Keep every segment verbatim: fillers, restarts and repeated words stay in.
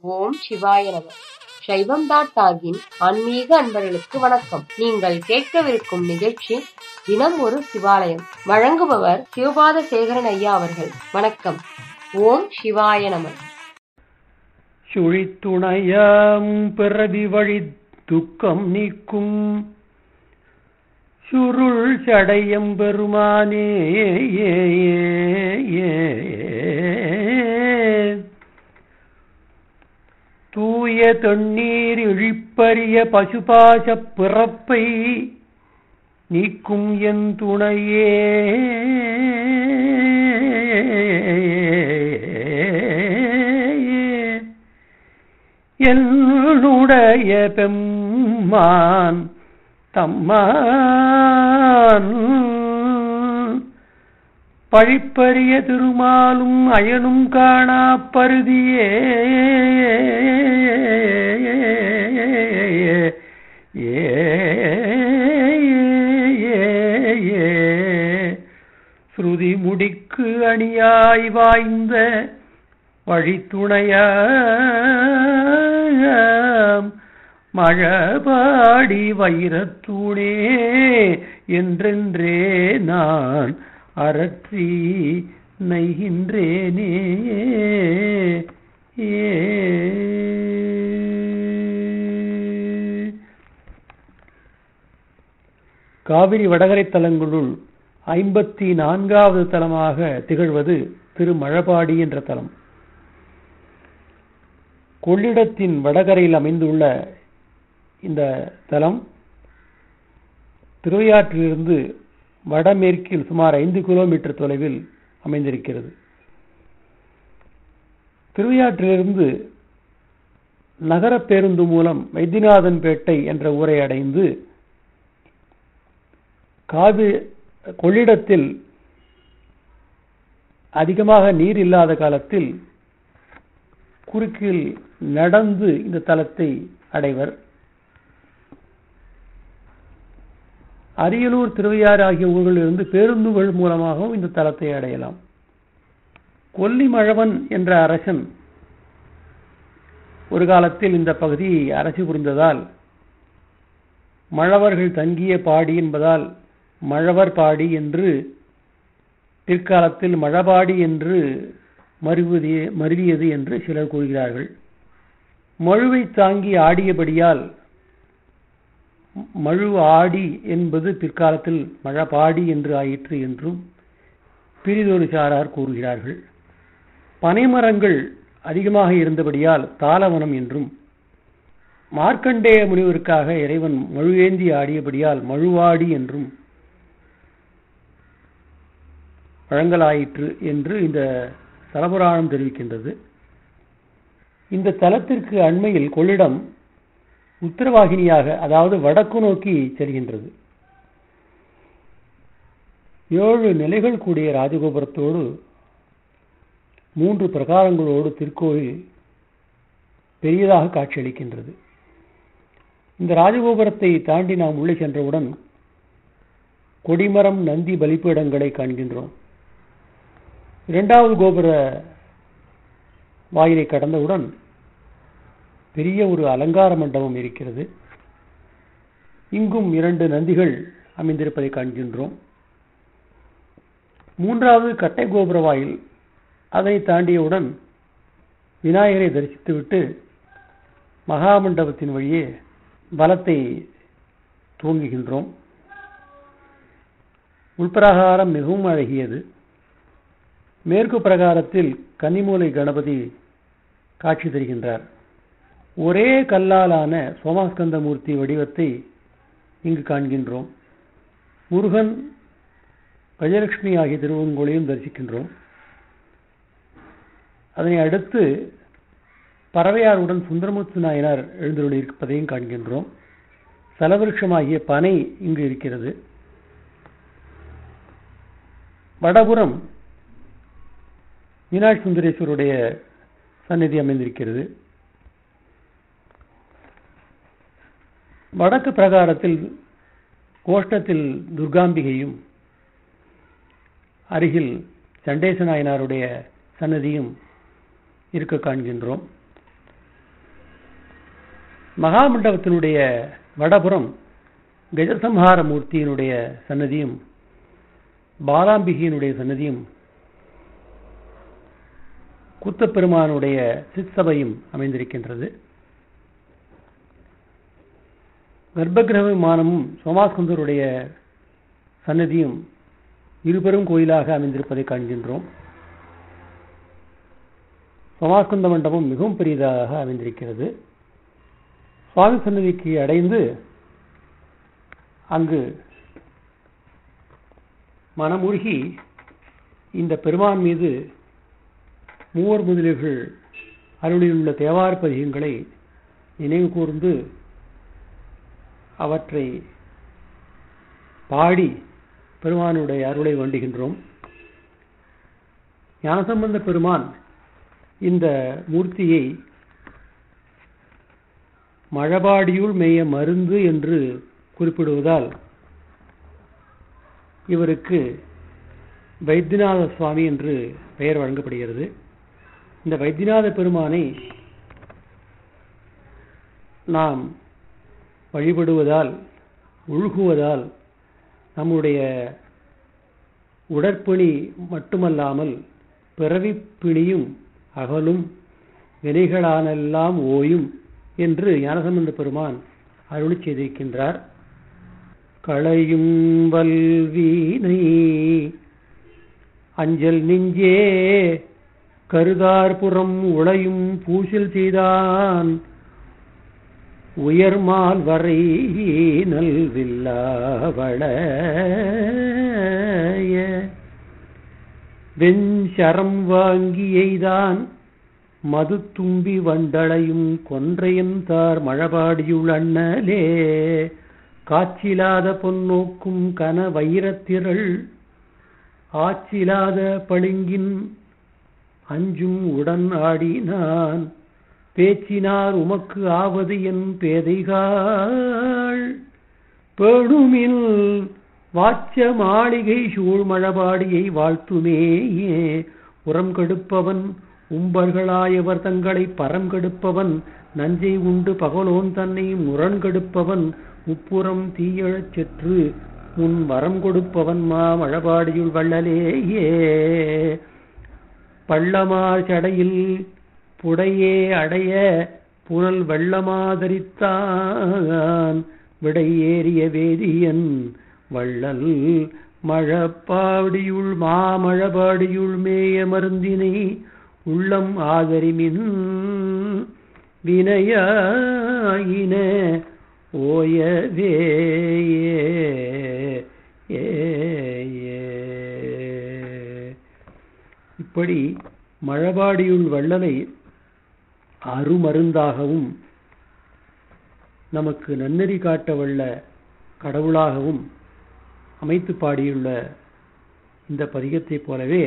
ஓம் சிவாய நம. சைவம் டாட் டாகின் ஆன்மீக அன்பர்களுக்கு வணக்கம். நீங்கள் கேட்கவிருக்கும் நிகழ்ச்சி தினம் ஒரு சிவாலயம். வழங்குபவர் சிவபாத சேகரன் ஐயா அவர்கள். வணக்கம். ஓம் சிவாய நம. சுழித்துணையாம் பிறவி வழி துக்கம் நீக்கும் சுருள் சடையம் பெருமானே, தூய தண்ணீர் இழிப்பரிய பசுபாச பிறப்பை நீக்கும் என் துணையே, என்னுடைய பெம்மான் தம்மான் பழிப்பரிய திருமாலும் அயனும் காணா பருதியே, ஸ்ருதி முடிக்கு அணியாய் வாய்ந்த வழித்துணையாம் மழபாடி வைரத்தூணே என்றென்றே நான் அரற்றி நைகின்றேனே. காவிரி வடகரை தலங்களுள் ஐம்பத்தி நான்காவது தலமாக திகழ்வது திருமழபாடி என்ற தலம். கொள்ளிடத்தின் வடகரையில் அமைந்துள்ள இந்த தலம் திருவையாற்றிலிருந்து வடமேற்கில் சுமார் ஐந்து கிலோமீட்டர் தொலைவில் அமைந்திருக்கிறது. திருவையாற்றிலிருந்து நகர பேருந்து மூலம் வைத்தியநாதன்பேட்டை என்ற ஊரை அடைந்து காவிரி கொள்ளிடத்தில் அதிகமாக நீர் இல்லாத காலத்தில் குறுக்கில் நடந்து இந்த தலத்தை அடைவர். அரியலூர், திருவையாறு ஆகிய ஊர்களிலிருந்து பேருந்துகள் மூலமாகவும் இந்த தலத்தை அடையலாம். கொல்லிமழவன் என்ற அரசன் ஒரு காலத்தில் இந்த பகுதியை அரசு புரிந்ததால் மழவர்கள் தங்கிய பாடி என்பதால் மழவர் பாடி என்று பிற்காலத்தில் மழபாடி என்று மருவியது மருவியது என்று சிலர் கூறுகிறார்கள். மழுவை தாங்கி ஆடியபடியால் மழு ஆடி என்பது பிற்காலத்தில் மழபாடி என்று ஆயிற்று என்றும் பிரிதொரு சாரார் கூறுகிறார்கள். பனைமரங்கள் அதிகமாக இருந்தபடியால் தாளவனம் என்றும், மார்க்கண்டேய முனிவருக்காக இறைவன் மழுவேந்தி ஆடியபடியால் மழுவாடி என்றும் வழங்கலாயிற்று என்று இந்த தலபுராணம் தெரிவிக்கின்றது. இந்த தலத்திற்கு அண்மையில் கொள்ளிடம் உத்தரவாகினியாக, அதாவது வடக்கு நோக்கி செல்கின்றது. ஏழு நிலைகள் கூடிய ராஜகோபுரத்தோடு மூன்று பிரகாரங்களோடு திருக்கோயில் பெரியதாக காட்சியளிக்கின்றது. இந்த ராஜகோபுரத்தை தாண்டி நாம் உள்ளே சென்றவுடன் கொடிமரம், நந்தி பலிப்பீடங்களை காண்கின்றோம். இரண்டாவது கோபுர வாயிலை கடந்தவுடன் பெரிய ஒரு அலங்கார மண்டபம் இருக்கிறது. இங்கும் இரண்டு நந்திகள் அமைந்திருப்பதை காண்கின்றோம். மூன்றாவது கட்டை கோபுர வாயில், அதனை தாண்டியவுடன் விநாயகரை தரிசித்துவிட்டு மகாமண்டபத்தின் வழியே வலத்தை துவங்குகின்றோம். உள்பிரகாரம் மிகவும் அழகியது. மேற்கு பிரகாரத்தில் கன்னிமூலை கணபதி காட்சி தருகின்றார். ஒரே கல்லாலான சோமாஸ்கந்த மூர்த்தி வடிவத்தை இங்கு காண்கின்றோம். முருகன், கஜலட்சுமி ஆகிய திருவங்களையும் தரிசிக்கின்றோம். அதனை அடுத்து பறவையாருடன் சுந்தரமூர்த்தி நாயனார் எழுந்தருளி இருப்பதையும் காண்கின்றோம். சலவிருஷமாகிய பனை இங்கு இருக்கிறது. வடபுறம் மீனாட்சி சுந்தரேஸ்வருடைய சந்நிதி அமைந்திருக்கிறது. வடக்கு பிரகாரத்தில் கோஷ்டத்தில் துர்காம்பிகையும் அருகில் சண்டேச நாயனாருடைய சன்னதியும் இருக்க காண்கின்றோம். மகாமண்டபத்தினுடைய வடபுறம் கஜசம்ஹார மூர்த்தியினுடைய சன்னதியும் பாலாம்பிகையினுடைய சன்னதியும் கூத்தப்பெருமானுடைய சிற்சபையும் அமைந்திருக்கின்றது. கர்ப்பகிரக விமானமும் சோமாஸ்கந்தருடைய சன்னதியும் இருபெரும் கோயிலாக அமைந்திருப்பதை காண்கின்றோம். சோமாஸ்கந்த மண்டபம் மிகவும் பெரியதாக அமைந்திருக்கிறது. சுவாமி சன்னதிக்கு அடைந்து அங்கு மனமுருகி இந்த பெருமான் மீது மூவர் முதலிகள் அருளிலுள்ள தேவார பதிகங்களை நினைவு கூர்ந்து அவற்றை பாடி பெருமானுடைய அருளை வேண்டுகின்றோம். ஞானசம்பந்த பெருமான் இந்த மூர்த்தியை மழபாடியுள் மேய மருந்து என்று குறிப்பிடுவதால் இவருக்கு வைத்தியநாத சுவாமி என்று பெயர் வழங்கப்படுகிறது. இந்த வைத்தியநாத பெருமானை நாம் வழிபடுவதால் உள்குவதால் நம்முடைய உடற்பிணி மட்டுமல்லாமல் பிறவிப் பிணியும் அகலும், வினைகளானெல்லாம் ஓயும் என்று ஞானசம்பந்த பெருமான் அருளி செய்திருக்கின்றார். களையும் வல்வீனை அஞ்சல் நெஞ்சே கருதார்புறம் உளையும் பூசில் செய்தான் உயர்மால் வரை நல்வில்லாவள வெஞ்சரம் வாங்கியைதான் மது தும்பி வண்டளையும் கொன்றையந்தார் மழபாடியுள் அண்ணலே காட்சிலாத பொன்னோக்கும் கன வைரத்திரள் ஆட்சிலாத பளிங்கின் அஞ்சும் உடன் ஆடினான் பேச்சினார் உமக்கு ஆவது என் பேதைகாள் பேணுமில் வாச்ச மாளிகை சூழ் மழபாடியை வாழ்த்துமேயே உரம் கெடுப்பவன் உம்பர்களாயவர் தங்களை பரம் கெடுப்பவன் நஞ்சை உண்டு பகலோன் தன்னை முரண் கெடுப்பவன் முப்புறம் தீயழச் செற்று முன் வரம் கொடுப்பவன் மா மழபாடியுள் வள்ளலேயே பள்ளமார் சடையில் புடையே அடைய புனல் வெள்ளமாதரித்தான் விடை ஏறிய வேதியன் வள்ளல் மழப்பாடியுள் மாமழபாடியுள் மேய மருந்தினை உள்ளம் ஆதரிமின் வினையாயின ஓயவே இப்படி மழபாடியுள் வள்ளலை அருமருந்தாகவும் நமக்கு நன்னெறி காட்ட வல்ல கடவுளாகவும் அமைத்து பாடியுள்ள இந்த பதிகத்தைப் போலவே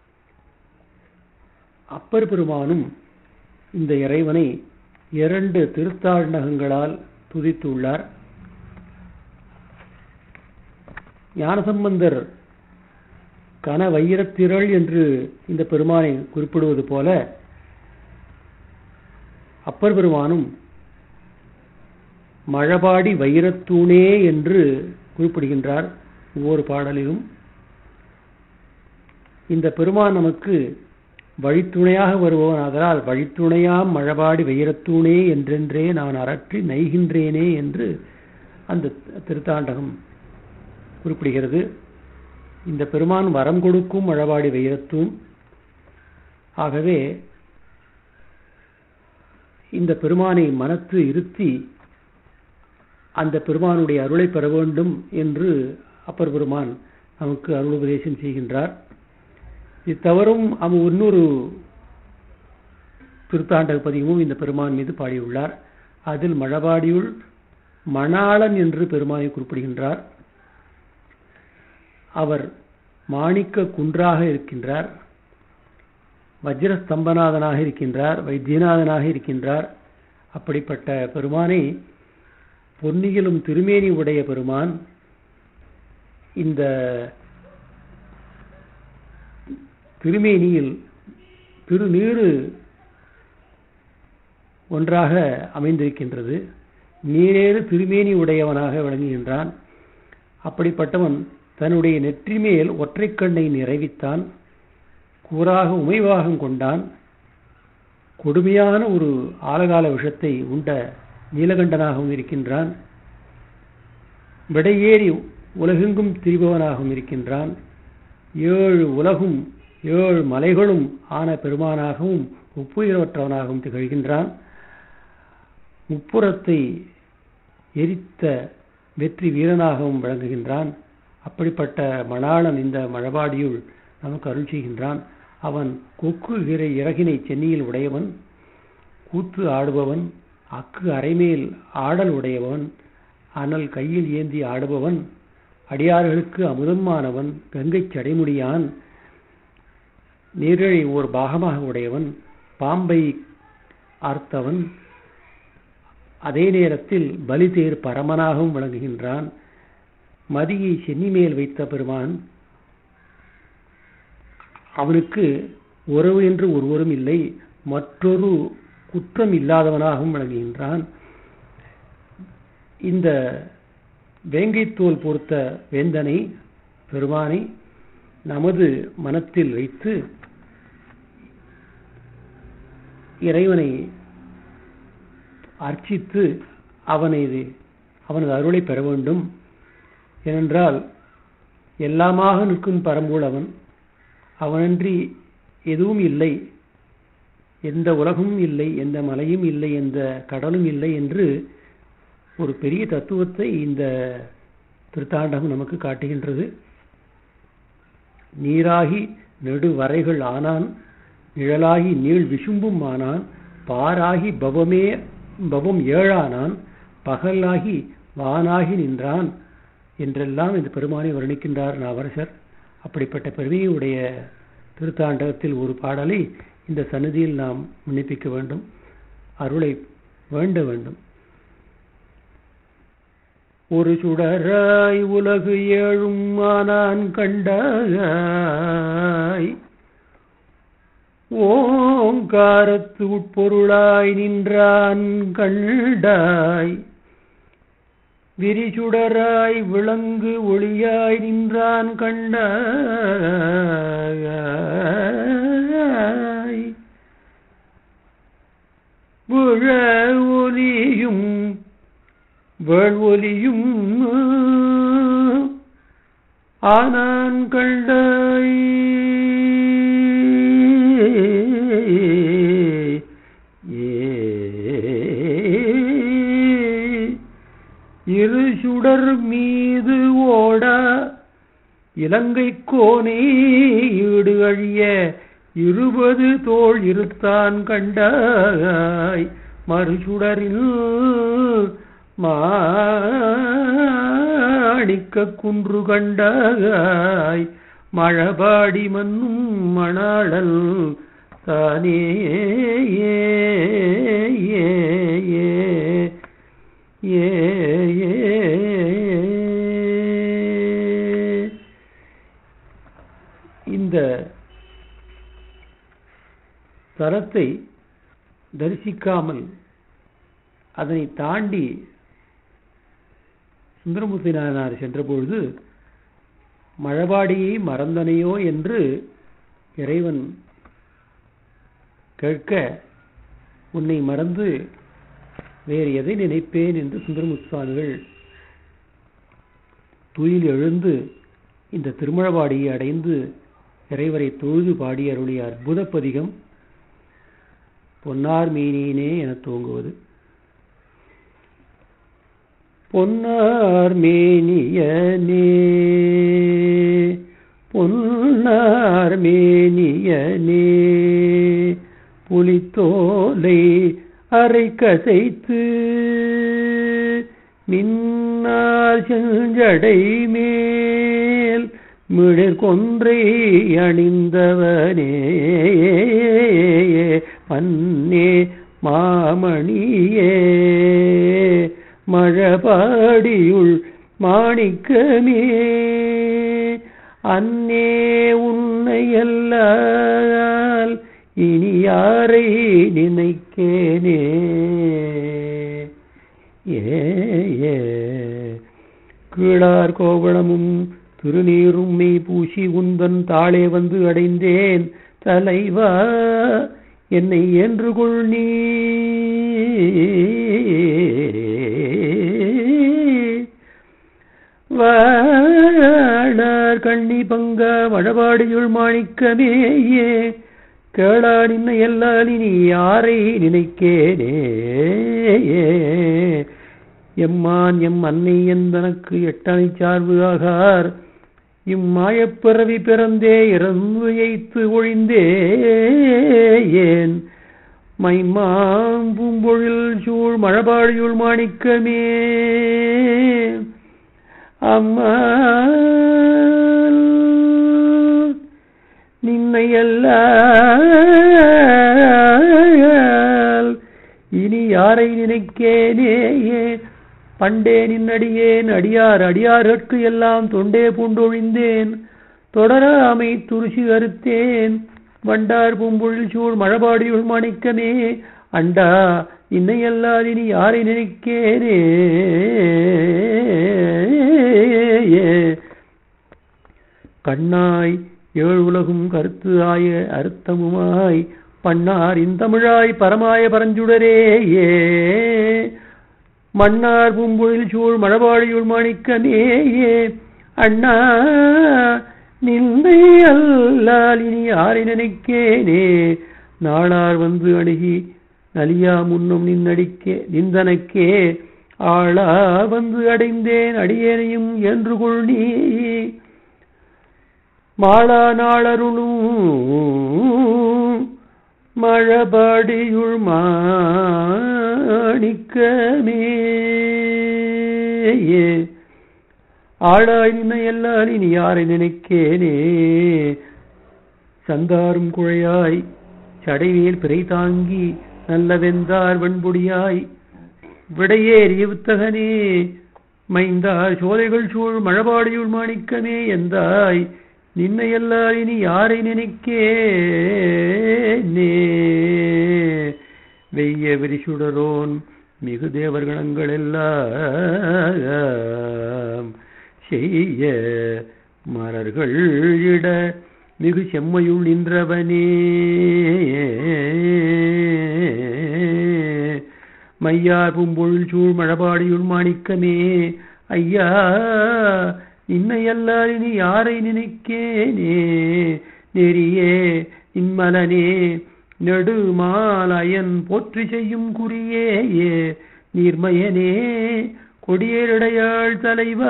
அப்பர் பெருமானும் இந்த இறைவனை இரண்டு திருத்தாண்டகங்களால் துதித்துள்ளார். ஞானசம்பந்தர் கன வைரத்திரள் என்று இந்த பெருமானை குறிப்பிடுவது போல அப்பர் பெருமானும் மழபாடி வைரத்தூணே என்று குறிப்பிடுகின்றார் ஒவ்வொரு பாடலிலும். இந்த பெருமான் நமக்கு வழித்துணையாக வருபவன் ஆதலால் வழித்துணையாம் மழபாடி வைரத்தூணே என்றென்றே நான் அரற்றி நைகின்றேனே என்று அந்த திருத்தாண்டகம் குறிப்பிடுகிறது. இந்த பெருமான் வரம் கொடுக்கும் மழபாடி வைரத்தூண். ஆகவே இந்த பெருமானை மனத்து இருத்தி அந்த பெருமானுடைய அருளை பெற வேண்டும் என்று அப்பர் பெருமான் நமக்கு அருளுபதேசம் செய்கின்றார். இது தவறும் அவன் இன்னொரு திருத்தாண்டக பதிகமும் இந்த பெருமான் மீது பாடியுள்ளார். அதில் மழபாடியுள் மணாளன் என்று பெருமானை குறிப்பிடுகின்றார். அவர் மாணிக்க குன்றாக இருக்கின்றார், வஜ்ரஸ்தம்பநாதனாக இருக்கின்றார், வைத்தியநாதனாக இருக்கின்றார். அப்படிப்பட்ட பெருமானை பொன்னியிலும் திருமேனி உடைய பெருமான் இந்த திருமேனியில் திருநீறு ஒன்றாக அமைந்திருக்கின்றது. நீரேறு திருமேனி உடையவனாக விளங்குகின்றான். அப்படிப்பட்டவன் தன்னுடைய நெற்றி மேல் ஒற்றை கண்ணை நிறைவித்தான். கூறாக உமைவாகம் கொண்டான். கொடுமையான ஒரு ஆலகால விஷத்தை உண்ட நீலகண்டனாகவும் இருக்கின்றான். விடையேறி உலகெங்கும் திரிபவனாகவும் இருக்கின்றான். ஏழு உலகும் ஏழு மலைகளும் ஆன பெருமானாகவும் ஒப்புயர்வற்றவனாகவும் திகழ்கின்றான். முப்புறத்தை எரித்த வெற்றி வீரனாகவும் விளங்குகின்றான். அப்படிப்பட்ட மணாளன் இந்த மழபாடியுள் நமக்கு அருள் செய்கின்றான். அவன் கொக்கு இறை இறகினை சென்னியில் உடையவன், கூத்து ஆடுபவன், அக்கு அரைமேல் ஆடல் உடையவன், அனல் கையில் ஏந்தி ஆடுபவன், அடியார்களுக்கு அமுதமானவன், கங்கை சடைமுடியான், நீரிழை ஓர் பாகமாக உடையவன், பாம்பை ஆர்த்தவன், அதே நேரத்தில் பலிதேர் பரமனாகவும் விளங்குகின்றான். மதியை சென்னி மேல் வைத்த பெருமான், அவனுக்கு உறவு என்று ஒருவரும் இல்லை, மற்றொரு குற்றம் இல்லாதவனாகவும் விளங்குகின்றான். இந்த வேங்கைத்தோல் பொறுத்த வேந்தனை பெருமானை நமது மனத்தில் வைத்து இறைவனை அர்ச்சித்து அவனை அவனது அருளை பெற வேண்டும். ஏனென்றால் எல்லாமாக நிற்கும் பரம்பூலவன், அவனன்றி எதுவும் இல்லை, எந்த உலகமும் இல்லை, எந்த மலையும் இல்லை, எந்த கடலும் இல்லை என்று ஒரு பெரிய தத்துவத்தை இந்த திருத்தாண்டகம் நமக்கு காட்டுகின்றது. நீராகி நெடுவரைகள் ஆனான், நிழலாகி நீள் விசும்பும் ஆனான், பாராகி பவமே பவம் ஏழானான், பகலாகி வானாகி நின்றான் என்றெல்லாம் இந்த பெருமானை வர்ணிக்கின்றார் நாவரசர். அப்படிப்பட்ட பெருமையுடைய திருத்தாண்டகத்தில் ஒரு பாடலை இந்த சன்னதியில் நாம் விண்ணப்பிக்க வேண்டும், அருளை வேண்ட வேண்டும். ஒரு சுடராய் உலகு ஏழும் ஆனான் கண்டாய், ஓங்காரத்து உட்பொருளாய் நின்றான் கண்டாய், விரிசுடராய் விளங்கு ஒளியாய் நின்றான் கண்டாய், விழ ஒலியும் வேள்வொலியும் ஆனான் கண்டாய், இரு சுடர் மீது ஓடா இலங்கை கோனை ஈடு அழிய இருபது தோள் இருத்தான் கண்டாய், மறுசுடரில் மாணிக்க குன்று கண்டாய், மழபாடி மன்னும் மணாளல் தானே. இந்த தலத்தை தரிசிக்காமல் அதனை தாண்டி சுந்தரமூர்த்தி நாயனார் சென்றபொழுது மழபாடியை மறந்தனையோ என்று இறைவன் கேட்க, உன்னை மறந்து வேறு எதை நினைப்பேன் என்று சுந்தரமூர்த்தி சுவாமிகள் துயில் எழுந்து இந்த திருமழபாடியை அடைந்து இறைவரை தொழுது பாடி அருளிய அற்புத பதிகம் பொன்னார் மேனியினே என துவங்குவது. பொன்னார் மேனியனே பொன்னார் மேனியனே புலித்தோலை அரை கசைத்து மின்னார் செஞ்சடை மேல் மிடர் கொன்றை அணிந்தவனே பன்னே மாமணியே மழபாடியுள் மாணிக்கமே அன்னே உன்னையல்லால் இனி யாரை நினைக்கேனே. ஏ ஏ கீழார் கோவளமும் திருநீரும் மெய் பூசி உந்தன் தாளே வந்து அடைந்தேன் தலைவா என்னை என்று கொள் நீ. வாழார் கண்ணி பங்க வடபாடியுள் மாணிக்கமேயே கேளா நின்ன எல்லால் இனி யாரை நினைக்கேனே. எம்மான் எம் அன்னை எந்தனக்கு எட்டனை சார்பு ஆகார் இம்மாயப்பிறவி பிறந்தே இறந்து எய்த்து ஒழிந்தே ஏன் மைமாம் பூம்பொழில் சூழ் மழபாடியுள் மாணிக்கமே. அம்மா நின்னையல்ல இனி யாரை நினைக்கேனே. பண்டே நின்னடியேன் அடியார் அடியார்கட்கு எல்லாம் தொண்டே பூண்டொழிந்தேன் தொடராமை துருசி அறுத்தேன் வண்டார் பூம்பொழில் சூழ் மழபாடியுள் மாணிக்கமே. அண்டா இன்னையல்லால் இனி யாரை நினைக்கேனே. கண்ணாய் ஏழு உலகும் கருத்து ஆய அர்த்தமுமாய் பண்ணார் இந்தமிழாய் பரமாய பரஞ்சுடரேயே மன்னார் பூம்பொழில் சூழ் மழபாடியுள் மாணிக்கமேயே. அண்ணா நின்னை அல்லால் இனி யாரை நினைக்கேனே. நாளார் வந்து அணுகி நலியா முன்னும் நின்னடிக்கே நிந்தனக்கே ஆளா வந்து அடைந்தேன் அடியேனையும் என்று கொள் நீ. மாளா நாளருளும் மழபாடியுள் மாணிக்கமே. ஆளாய் நின்ன எல்லால் இனி யாரை நினைக்கேனே. சந்தாரும் குழையாய் சடைவேல் பிறை தாங்கி நல்ல வெந்தார் வெண்பொடியாய் விடையேறிய வித்தகனே மைந்தார் சோலைகள் சூழ் மழபாடியுள் மாணிக்கமே. எந்தாய் நின்னையல்லால் இனி யாரை நினைக்கேனே. வெய்ய விரிசுடரோன் மிகு தேவர்கணங்கள் எல்லாம் செய்ய மலர்கள் இட மிகு செம்மையுள் நின்றவனே. மையார் பூம்பொழில் சூழ் மழபாடியுள் மாணிக்கமே. ஐயா இன்னையல்லால் இனி யாரை நினைக்கேனே. நெறியே இன்மலனே நெடுமாலயன் போற்றி செய்யும் குறியே நீர்மயனே கொடியேரடையாள் தலைவா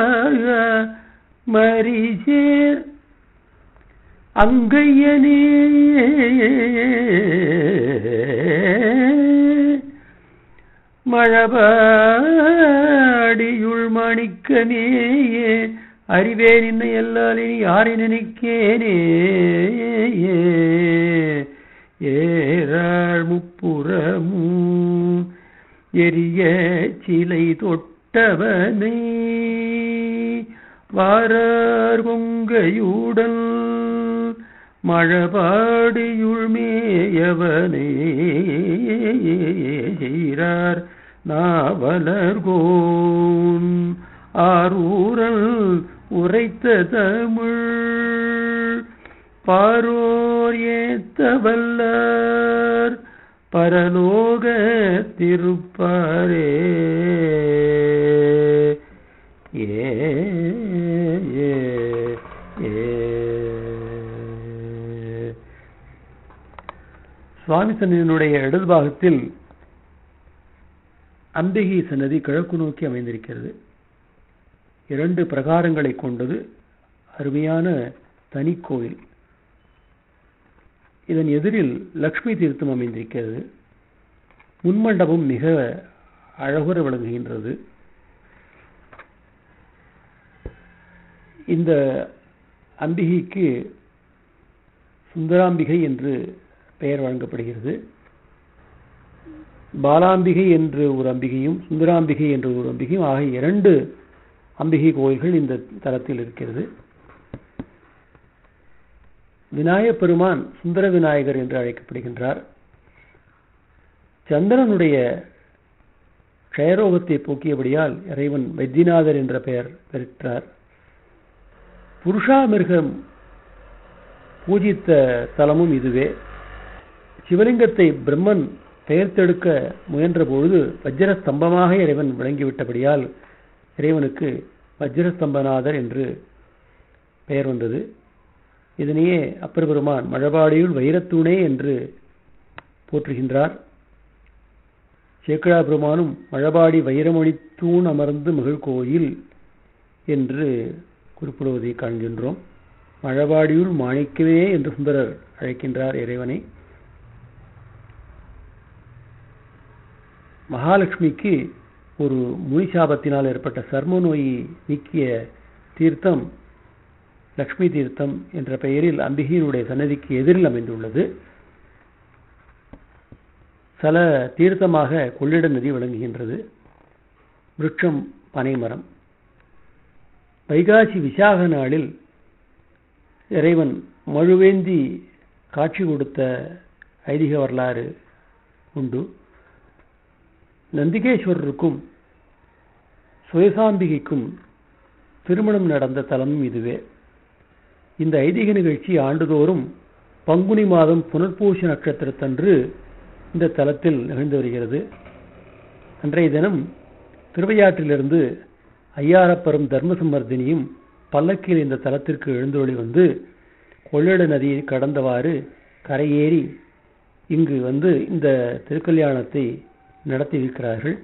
மரிசேர் அங்கையனே. மழபாடியுள் மாணிக்கமேயே அறிவே நின்னை எல்லால் இனி யாரை நினைக்கேனே. ஏறாள் முப்புறமும் எரிய சிலை தொட்டவனை வாரார் கொங்கையுடன் மழபாடியுள் மேயவனே. செய்றார் நாவலர்கோன் ஆரூரல் உரைத்த தமிழ் பாரோர் ஏத்த வல்லார் பரலோக திருப்பாரே. ஏ சுவாமி சன்னதியினுடைய இடது பாகத்தில் அம்பிகை சன்னதி கிழக்கு நோக்கி அமைந்திருக்கிறது. இரண்டு பிரகாரங்களை கொண்டது அருமையான தனி கோயில். இதன் எதிரில் லக்ஷ்மி தீர்த்தம் அமைந்திருக்கிறது. முன்மண்டபம் மிக அழகுற விளங்குகின்றது. இந்த அம்பிகைக்கு சுந்தராம்பிகை என்று பெயர் வழங்கப்படுகிறது. பாலாம்பிகை என்று ஒரு அம்பிகையும் சுந்தராம்பிகை என்று ஒரு அம்பிகையும் ஆகிய இரண்டு அம்பிகை கோயில்கள் இந்த தலத்தில் இருக்கிறது. விநாயகப் பெருமான் சுந்தர விநாயகர் என்று அழைக்கப்படுகின்றார். சந்திரனுடைய க்ஷயரோகத்தை போக்கியபடியால் இறைவன் வைத்தியநாதர் என்ற பெயர் பெற்றார். புருஷாமிருகம் பூஜித்த தலமும் இதுவே. சிவலிங்கத்தை பிரம்மன் பெயர்த்தெடுக்க முயன்ற பொழுது வஜ்ரஸ்தம்பமாக இறைவன் விளங்கிவிட்டபடியால் இறைவனுக்கு வஜ்ரஸ்தம்பநாதர் என்று பெயர் வந்தது. இதனையே அப்பர் பெருமான் மழபாடியுள் வைரத்தூணே என்று போற்றுகின்றார். சேக்கிழார் பெருமானும் மழபாடி வைரமணித்தூண் அமர்ந்து மகிழ்கோயில் என்று குறிப்பிடுவதை காண்கின்றோம். மழபாடியுள் மாணிக்கமே என்று சுந்தரர் அழைக்கின்றார் இறைவனை. மகாலட்சுமிக்கு ஒரு முனிசாபத்தினால் ஏற்பட்ட சர்ம நோயை நீக்கிய தீர்த்தம் லக்ஷ்மி தீர்த்தம் என்ற பெயரில் அம்பிகையினுடைய சன்னதிக்கு எதிரில் அமைந்துள்ளது. சல தீர்த்தமாக கொள்ளிட நதி விளங்குகின்றது. விருட்சம் பனைமரம். வைகாசி விசாக நாளில் இறைவன் மழுவேந்தி காட்சி கொடுத்த ஐதீக வரலாறு உண்டு. நந்திகேஸ்வரருக்கும் சுயசாம்பிகைக்கும் திருமணம் நடந்த தலமும் இதுவே. இந்த ஐதீக நிகழ்ச்சி ஆண்டுதோறும் பங்குனி மாதம் புனர்பூச நட்சத்திரத்தன்று இந்த தலத்தில் நிகழ்ந்து வருகிறது. அன்றைய தினம் திருவையாற்றிலிருந்து ஐயாரப்பரும் தர்மசம்மர்தினியும் பல்லக்கில் இந்த தலத்திற்கு எழுந்தொழி வந்து கொள்ளிட நதியை கடந்தவாறு கரையேறி இங்கு வந்து இந்த திருக்கல்யாணத்தை நடத்தியிருக்கிறார்கள்.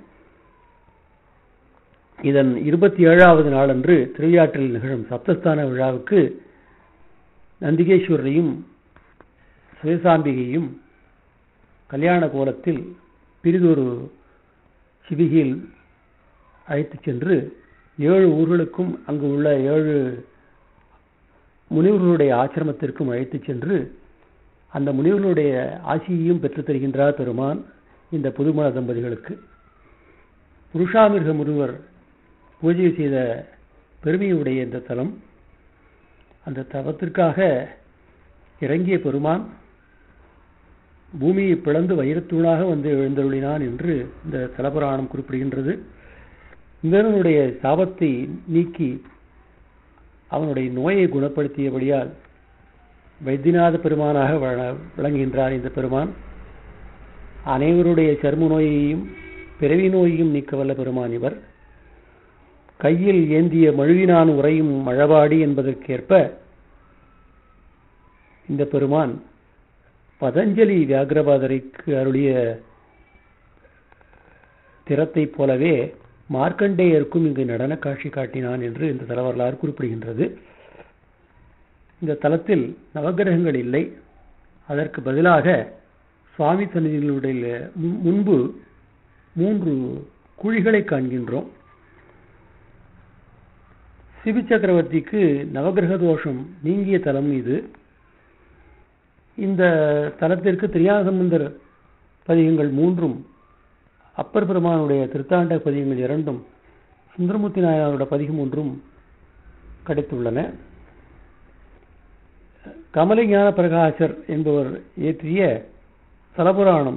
இதன் இருபத்தி ஏழாவது நாளன்று திருவையாற்றில் நிகழும் சப்தஸ்தான விழாவுக்கு நந்திகேஸ்வரரையும் சுயசாம்பிகையும் கல்யாண கோலத்தில் பிரிதொரு சிவிகையில் அழைத்துச் சென்று ஏழு ஊர்களுக்கும் அங்கு உள்ள ஏழு முனிவர்களுடைய ஆசிரமத்திற்கும் அழைத்துச் சென்று அந்த முனிவர்களுடைய ஆசியையும் பெற்றுத் தருகின்றார் பெருமான் இந்த புதுமண தம்பதிகளுக்கு. புருஷாமிர்க முனிவர் பூஜை செய்த பெருமையுடைய இந்த தலம். அந்த தலத்திற்காக இறங்கிய பெருமான் பூமியை பிளந்து வைரத்தூணாக வந்து எழுந்தருளினான் என்று இந்த தலபுராணம் குறிப்பிடுகின்றது. இந்திரனுடைய சாபத்தை நீக்கி அவனுடைய நோயை குணப்படுத்தியபடியால் வைத்தியநாத பெருமானாக விளங்குகின்றார் இந்த பெருமான். அனைவருடைய சர்ம நோயையும் பிறவி நோயையும் நீக்க வல்ல பெருமான் இவர். கையில் ஏந்திய மழுவினான் உறையும் மழபாடி என்பதற்கேற்ப இந்த பெருமான் பதஞ்சலி வியாகிரபாதரைக்கு அருளிய திறத்தைப் போலவே மார்க்கண்டேயருக்கும் இங்கு நடன காட்சி காட்டினான் என்று இந்த தல வரலாறு குறிப்பிடுகின்றது. இந்த தலத்தில் நவகிரகங்கள் இல்லை. அதற்கு பதிலாக சுவாமி சன்னதிகளுடைய முன்பு மூன்று குழிகளை காண்கின்றோம். சிவி சக்கரவர்த்திக்கு நவகிரக தோஷம் நீங்கிய தலம் இது. இந்த தலத்திற்கு திரியாசம்பந்தர் பதிகங்கள் மூன்றும் அப்பர் பெருமானுடைய திருத்தாண்ட பதிகங்கள் இரண்டும் சுந்தரமூர்த்தி நாயனாருடைய பதிகம் ஒன்றும் கிடைத்துள்ளன. கமலை ஞான பிரகாசர் என்பவர் இயற்றிய தலபுராணம்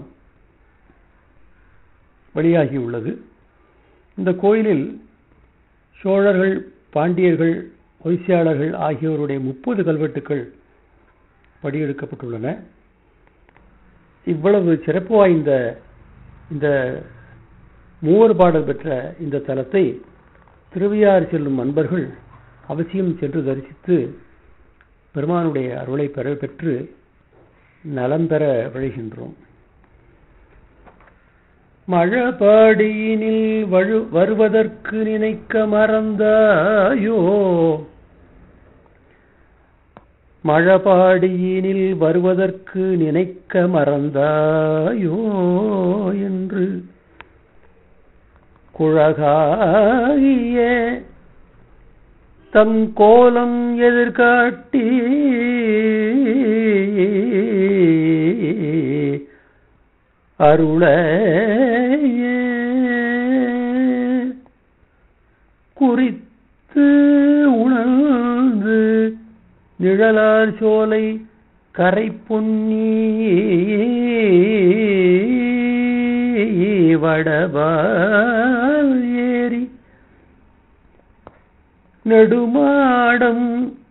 வெளியாகியுள்ளது. இந்த கோயிலில் சோழர்கள், பாண்டியர்கள், ஹொய்சியாளர்கள் ஆகியோருடைய முப்பது கல்வெட்டுக்கள் படியெடுக்கப்பட்டுள்ளன. இவ்வளவு சிறப்பு வாய்ந்த இந்த மூவர் பாடல் பெற்ற இந்த தலத்தை திருவையாறு செல்லும் அன்பர்கள் அவசியம் சென்று தரிசித்து பெருமானுடைய அருளை பெற பெற்று நலம் பெற விழைகின்றோம். மழபாடியினில் வழு வருவதற்கு நினைக்க மறந்தாயோ, மழபாடியினில் வருவதற்கு நினைக்க மறந்தாயோ என்று குழகாகிய தம் கோலம் எதிர்காட்டி அருளைய குறித்து உணர்ந்து நிழலார் சோலை கரை பொன்னி வடவால் ஏரி நெடுமாடம்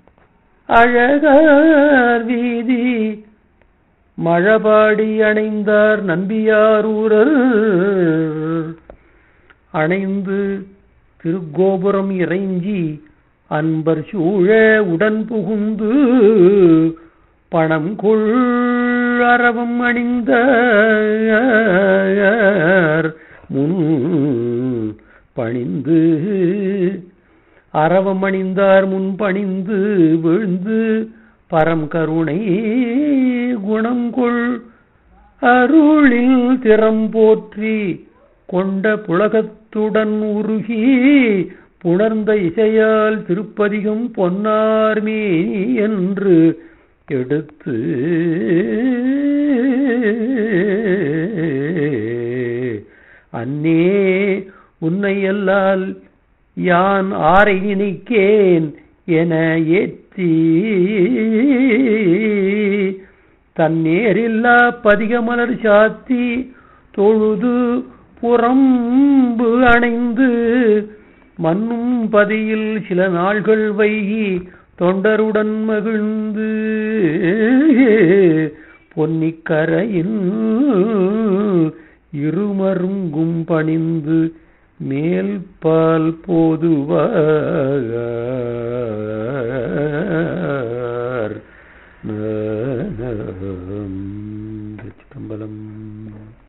அழகார் வீதி மழபாடி அணைந்தார் நம்பியாரூரர் அணைந்து திருக்கோபுரம் இறைஞ்சி அன்பர் சூழ உடன் புகுந்து பணம் கொள் அரவம் அணிந்த முன் பணிந்து அரவம் அணிந்தார் முன் பணிந்து விழுந்து பரம் கருணை குணம் கொள் அருளில் திறம் போற்றி கொண்ட புலகத்துடன் உருகி புணர்ந்த இசையால் திருப்பதிகம் பொன்னார்மே என்று எடுத்து அன்னே உன்னை அல்லால் யான் ஆரை நினைக்கேன் என ஏற்றி தன்னேரில்லா பதிகமலர் சாத்தி தொழுது புறம்பு அணைந்து மன்னும் பதியில் சில நாள்கள் வைகி தொண்டருடன் மகிழ்ந்து பொன்னிக்கரையின் இருமருங்கும் பணிந்து மேல் பால் போதுவார்.